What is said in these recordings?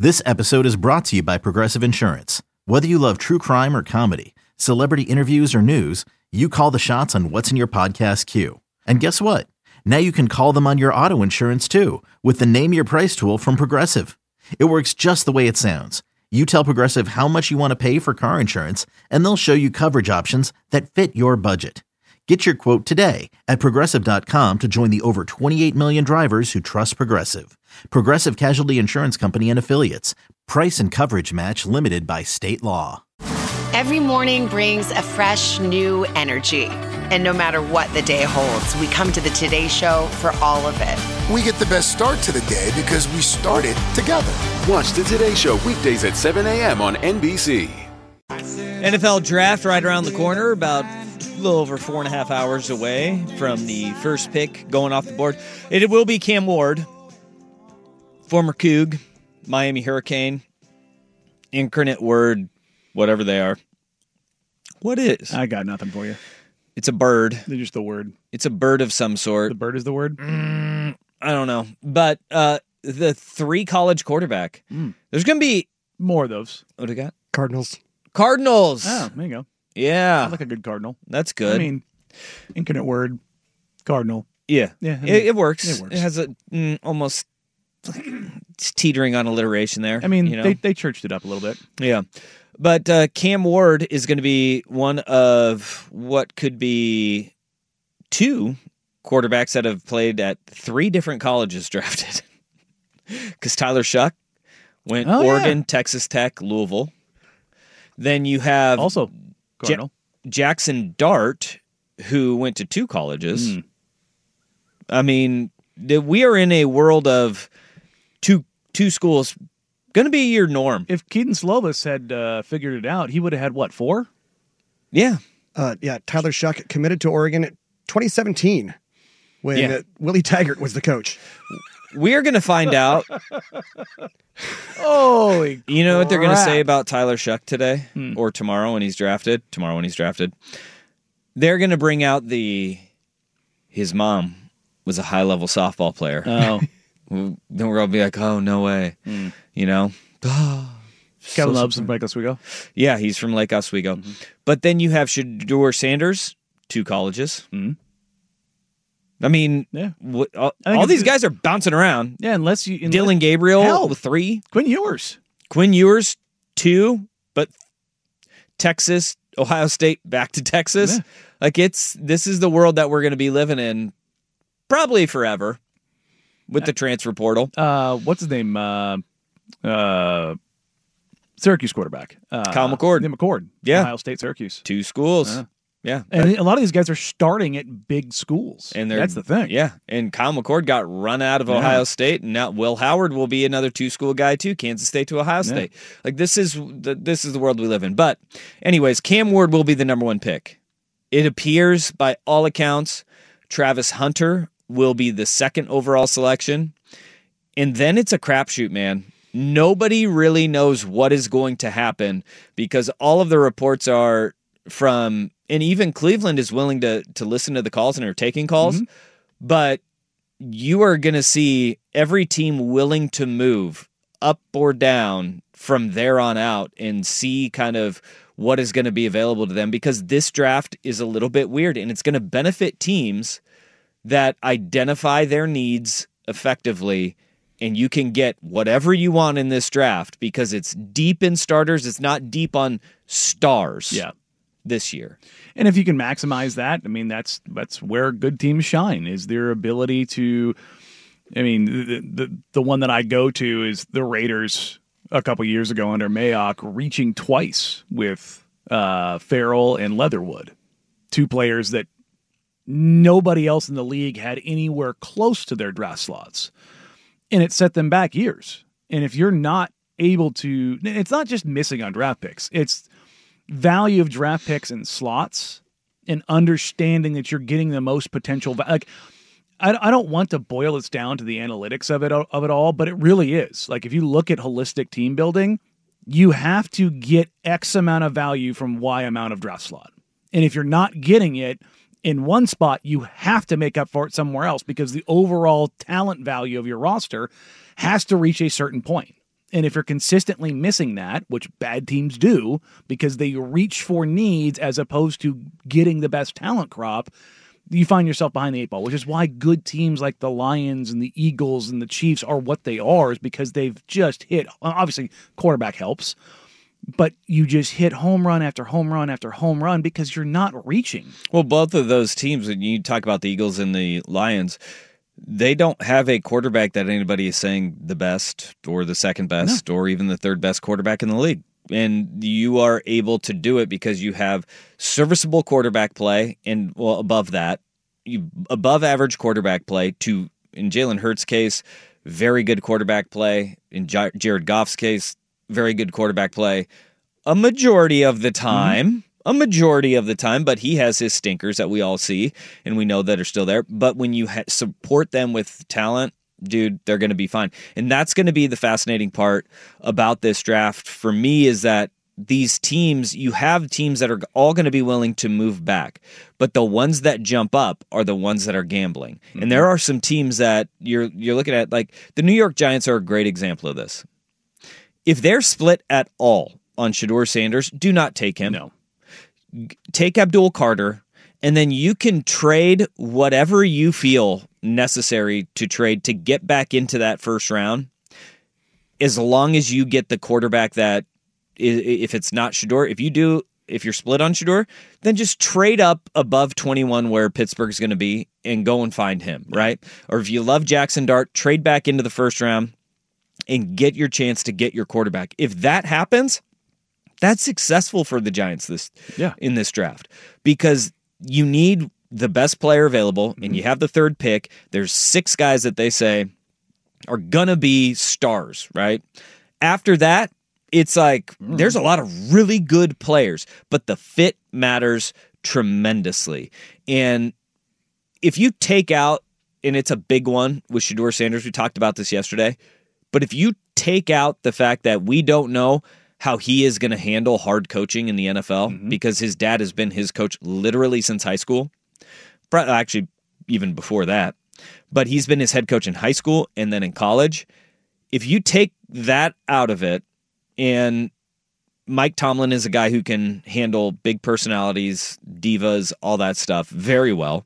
This episode is brought to you by Progressive Insurance. Whether you love true crime or comedy, celebrity interviews or news, you call the shots on what's in your podcast queue. And guess what? Now you can call them on your auto insurance too with the Name Your Price tool from Progressive. It works just the way it sounds. You tell Progressive how much you want to pay for car insurance, and they'll show you coverage options that fit your budget. Get your quote today at Progressive.com to join the over 28 million drivers who trust Progressive. Progressive Casualty Insurance Company and Affiliates. Price and coverage match limited by state law. Every morning brings a fresh, new energy. And no matter what the day holds, we come to the Today Show for all of it. We get the best start to the day because we started together. Watch the Today Show weekdays at 7 a.m. on NBC. NFL draft right around the corner, about a little over 4.5 hours away from the first pick going off the board. It will be Cam Ward, former Coug, Miami Hurricane, incarnate word, whatever they are. What is? I got nothing for you. It's a bird. They're just the word. It's a bird of some sort. The bird is the word? I don't know. But the three college quarterback. There's going to be... More of those. What do you got? Cardinals. Oh, there you go. Yeah. I like a good cardinal. That's good. I mean, incarnate word, cardinal. Yeah. Yeah. I mean, It works. It works. It has a almost... It's teetering on alliteration there. I mean, you know? they churched it up a little bit. Yeah. But Cam Ward is going to be one of what could be two quarterbacks that have played at three different colleges drafted. Because Tyler Shuck went Oregon, Texas Tech, Louisville. Then you have Also, Cardinal. Jackson Dart, who went to two colleges. I mean, we are in a world of two schools. Going to be your norm. If Keaton Slovis had figured it out, he would have had, what, 4? Yeah. Tyler Shuck committed to Oregon in 2017 when Willie Taggart was the coach. We are going to find out. Holy You know what they're going to crap. say about Tyler Shuck today or tomorrow when he's drafted? Tomorrow when he's drafted. They're going to bring out his mom was a high-level softball player. Oh. Then we're going to be like, oh, no way. You know? Kevin Love's from Lake Oswego. Yeah, he's from Lake Oswego. But then you have Shedeur Sanders, two colleges. I mean, all these guys are bouncing around. Yeah, unless Dylan Gabriel, 3. Quinn Ewers. Quinn Ewers, 2. But Texas, Ohio State, back to Texas. Yeah. Like this is the world that we're going to be living in probably forever with the transfer portal. What's his name? Syracuse quarterback. Kyle McCord. Nick McCord. Yeah. Ohio State, Syracuse. 2 schools. Yeah. And a lot of these guys are starting at big schools. And that's the thing. Yeah. And Kyle McCord got run out of Ohio State, and now Will Howard will be another 2-school guy too, Kansas State to Ohio State. Like this is the world we live in. But anyways, Cam Ward will be the number 1 pick. It appears by all accounts Travis Hunter will be the 2nd overall selection. And then it's a crapshoot, man. Nobody really knows what is going to happen because all of the reports are from, and even Cleveland is willing to listen to the calls and are taking calls, but you are going to see every team willing to move up or down from there on out and see kind of what is going to be available to them because this draft is a little bit weird and it's going to benefit teams that identify their needs effectively, and you can get whatever you want in this draft because it's deep in starters. It's not deep on stars this year. And if you can maximize that, I mean, that's where good teams shine, is their ability to, I mean, the one that I go to is the Raiders a couple years ago under Mayock reaching twice with Farrell and Leatherwood, 2 players that nobody else in the league had anywhere close to their draft slots. And it set them back years. And if you're not able to, it's not just missing on draft picks. It's value of draft picks and slots and understanding that you're getting the most potential. Like, I don't want to boil this down to the analytics of it all, but it really is. Like, if you look at holistic team building, you have to get X amount of value from Y amount of draft slot. And if you're not getting it in one spot, you have to make up for it somewhere else because the overall talent value of your roster has to reach a certain point. And if you're consistently missing that, which bad teams do because they reach for needs as opposed to getting the best talent crop, you find yourself behind the 8 ball, which is why good teams like the Lions and the Eagles and the Chiefs are what they are, is because they've just hit, obviously quarterback helps, but you just hit home run after home run after home run because you're not reaching. Well, both of those teams, when you talk about the Eagles and the Lions, they don't have a quarterback that anybody is saying the best or the second best or even the third best quarterback in the league. And you are able to do it because you have serviceable quarterback play and, well, above that, above average quarterback play to, in Jalen Hurts' case, very good quarterback play. In Jared Goff's case, very good quarterback play. A majority of the time, but he has his stinkers that we all see and we know that are still there. But when you support them with talent, dude, they're going to be fine. And that's going to be the fascinating part about this draft for me, is that these teams, you have teams that are all going to be willing to move back, but the ones that jump up are the ones that are gambling. Mm-hmm. And there are some teams that you're looking at, like the New York Giants are a great example of this. If they're split at all on Shedeur Sanders, do not take him. No. Take Abdul Carter, and then you can trade whatever you feel necessary to trade to get back into that first round, as long as you get the quarterback that, if it's not Shedeur, if you're split on Shedeur, then just trade up above 21 where Pittsburgh's going to be and go and find him, right? Or if you love Jackson Dart, trade back into the first round and get your chance to get your quarterback. If that happens, that's successful for the Giants in this draft, because you need the best player available, and you have the third pick. There's 6 guys that they say are going to be stars, right? After that, it's like there's a lot of really good players, but the fit matters tremendously. And if you take out, and it's a big one with Shedeur Sanders, we talked about this yesterday, but if you take out the fact that we don't know how he is going to handle hard coaching in the NFL, because his dad has been his coach literally since high school, actually even before that, but he's been his head coach in high school and then in college. If you take that out of it, and Mike Tomlin is a guy who can handle big personalities, divas, all that stuff very well,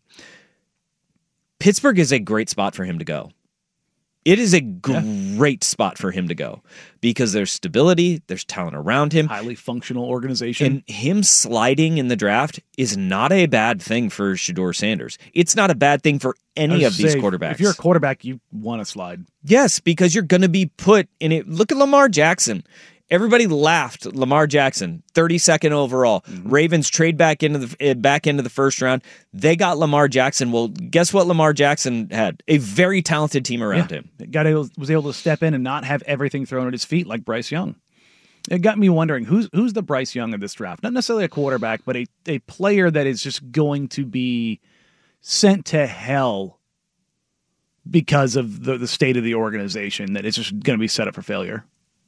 Pittsburgh is a great spot for him to go. It is a great spot for him to go because there's stability, there's talent around him. Highly functional organization. And him sliding in the draft is not a bad thing for Shedeur Sanders. It's not a bad thing for any of these quarterbacks. If you're a quarterback, you want to slide. Yes, because you're going to be put in it. Look at Lamar Jackson. Everybody laughed. Lamar Jackson, 32nd overall. Ravens trade back into the first round. They got Lamar Jackson. Well, guess what Lamar Jackson had? A very talented team around him. Was able to step in and not have everything thrown at his feet like Bryce Young. It got me wondering, who's the Bryce Young of this draft? Not necessarily a quarterback, but a player that is just going to be sent to hell because of the state of the organization, that it's just going to be set up for failure.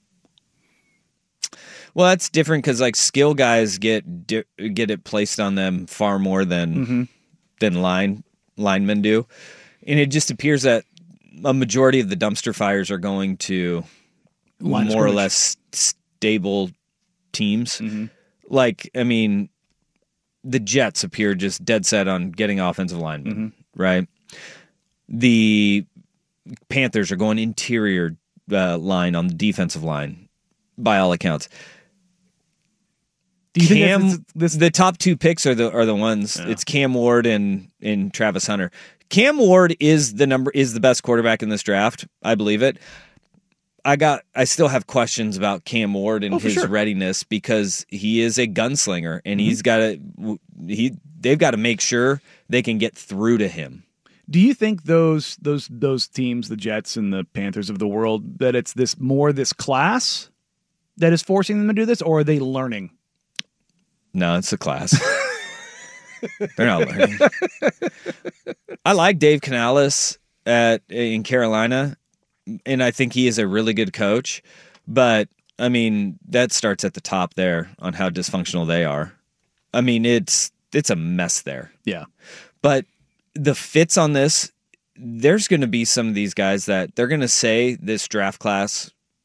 Well, that's different because like skill guys get it placed on them far more than linemen do, and it just appears that a majority of the dumpster fires are going to more or less stable teams. Like, I mean, the Jets appear just dead set on getting offensive linemen, right? The Panthers are going interior line on the defensive line, by all accounts. Do you think the top 2 picks are the ones? Yeah. It's Cam Ward and Travis Hunter. Cam Ward is the best quarterback in this draft. I believe it. I still have questions about Cam Ward and his readiness, because he is a gunslinger and they've got to make sure they can get through to him. Do you think those teams, the Jets and the Panthers of the world, that it's this class that is forcing them to do this, or are they learning? No, it's the class. They're not learning. I like Dave Canales in Carolina, and I think he is a really good coach. But, I mean, that starts at the top there on how dysfunctional they are. I mean, it's a mess there. Yeah. But the fits on this, there's going to be some of these guys that they're going to say this draft class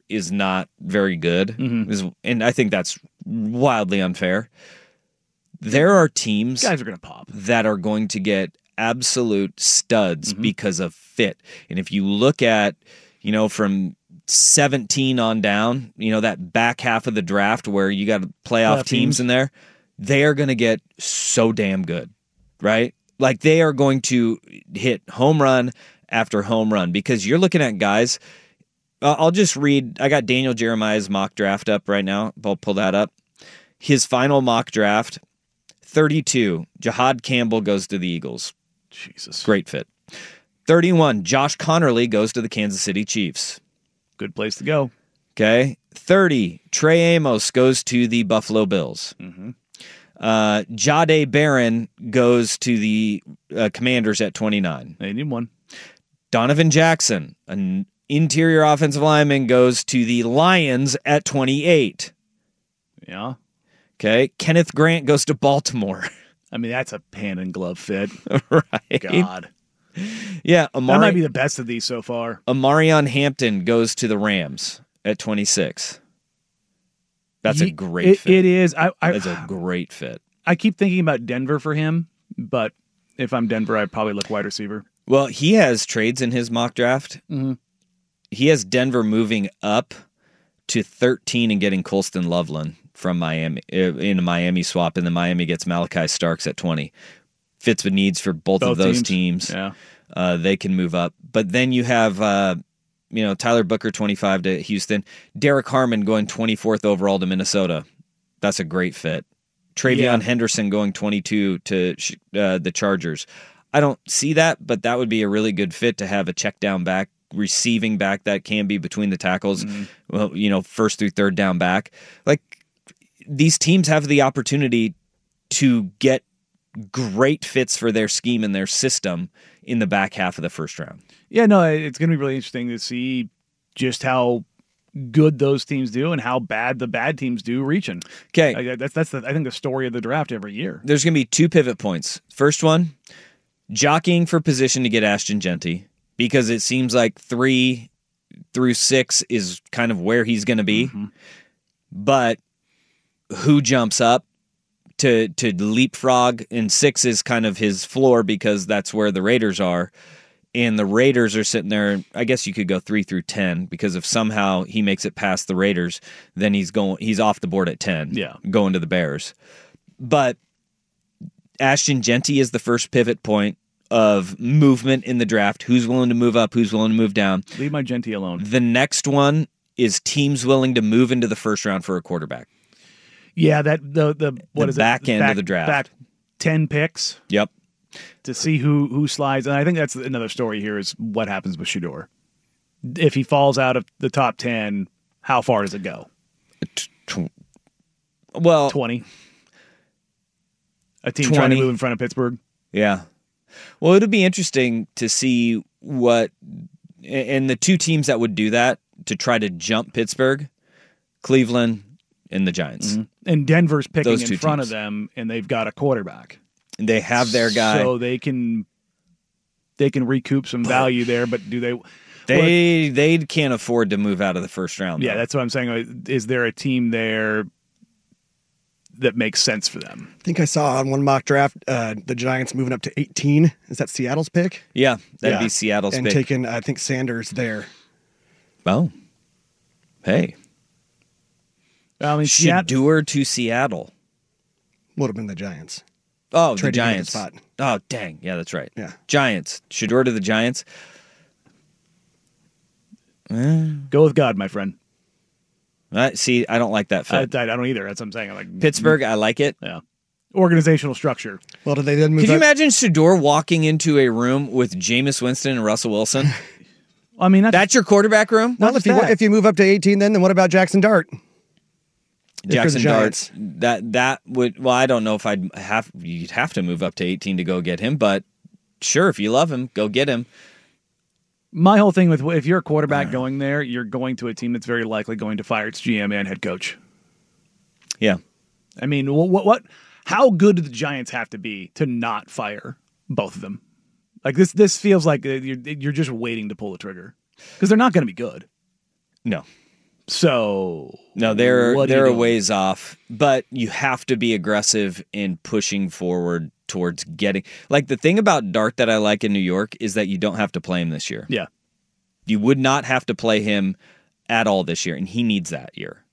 is not very good, and I think that's wildly unfair. There are teams Guys are going to pop. that are going to get absolute studs because of fit. And if you look at, from 17 on down, that back half of the draft where you got playoff teams in there, they are going to get so damn good, right? Like they are going to hit home run after home run because you're looking at guys. I'll just read. I got Daniel Jeremiah's mock draft up right now. I'll pull that up. His final mock draft, 32. Jahad Campbell goes to the Eagles. Jesus. Great fit. 31. Josh Connerly goes to the Kansas City Chiefs. Good place to go. Okay. 30. Trey Amos goes to the Buffalo Bills. Jahdae Barron goes to the Commanders at 29. They need one. Donovan Jackson, an interior offensive lineman, goes to the Lions at 28. Yeah. Okay. Kenneth Grant goes to Baltimore. I mean, that's a hand and glove fit. Right. God. Yeah. That might be the best of these so far. Amarion Hampton goes to the Rams at 26. That's a great fit. It is. That's a great fit. I keep thinking about Denver for him, but if I'm Denver, I'd probably look wide receiver. Well, he has trades in his mock draft. He has Denver moving up to 13 and getting Colston Loveland from Miami in a Miami swap, and then Miami gets Malachi Starks at 20. Fits the needs for both of those teams. Yeah. They can move up. But then you have Tyler Booker 25 to Houston. Derek Harmon going 24th overall to Minnesota. That's a great fit. Travion Henderson going 22 to the Chargers. I don't see that, but that would be a really good fit to have a check down back, receiving back that can be between the tackles, first through third down back. Like these teams have the opportunity to get great fits for their scheme and their system in the back half of the first round. Yeah, no, it's going to be really interesting to see just how good those teams do and how bad the bad teams do reaching. Okay. That's I think the story of the draft every year. There's going to be 2 pivot points. First one, jockeying for position to get Ashton Genty, because it seems like 3 through 6 is kind of where he's going to be. But who jumps up to leapfrog, and 6 is kind of his floor because that's where the Raiders are. And the Raiders are sitting there. I guess you could go 3 through 10 because if somehow he makes it past the Raiders, then he's off the board at 10. Yeah, going to the Bears. But Ashton Genty is the first pivot point of movement in the draft. Who's willing to move up? Who's willing to move down? Leave my Genty alone. The next one is teams willing to move into the first round for a quarterback. Yeah, that the back end of the draft. Back 10 picks. Yep. To see who slides. And I think that's another story here is what happens with Shedeur. If he falls out of the top 10, how far does it go? 20. A team 20. trying to move in front of Pittsburgh. Yeah. Well, it'll be interesting to see and the 2 teams that would do that to try to jump Pittsburgh, Cleveland and the Giants. And Denver's picking Those in 2 front teams. of them, and they've got a quarterback. They have their guy. So they can recoup some value there, but do they... They can't afford to move out of the first round. Yeah, though. that's what I'm saying. Is there a team there that makes sense for them? I think I saw on one mock draft the Giants moving up to 18. Is that Seattle's pick? Yeah, that'd be Seattle's and pick. taking, I think, Sanders there. Oh. Hey. I mean, Shedeur to Seattle. Would have been the Giants. Oh, the Trading him to the Giants. spot. Oh, dang. Yeah, that's right. Yeah. Giants. Shedeur to the Giants. Go with God, my friend. See, I don't like that I fit. don't either. That's what I'm saying. I like Pittsburgh, I like it. Yeah. Organizational structure. Well, did they then move Could you up? imagine Shedeur walking into a room with Jameis Winston and Russell Wilson? I mean, That's your quarterback room? Well, if you move up to 18, then what about Jackson Dart? Jackson the Darts. Giants. That would. Well, I don't know if you'd have to move up to 18 to go get him, but sure, if you love him, go get him. my whole thing with if you're a quarterback going there, you're going to a team that's very likely going to fire its GM and head coach. Yeah. I mean, what? How good do the Giants have to be to not fire both of them? Like this feels like you're just waiting to pull the trigger because they're not going to be good. No. So no, they're what are you a doing? ways off, but you have to be aggressive in pushing forward towards getting. Like the thing about Dart that I like in New York is that you don't have to play him this year. Yeah. You would not have to play him at all this year, and he needs that year.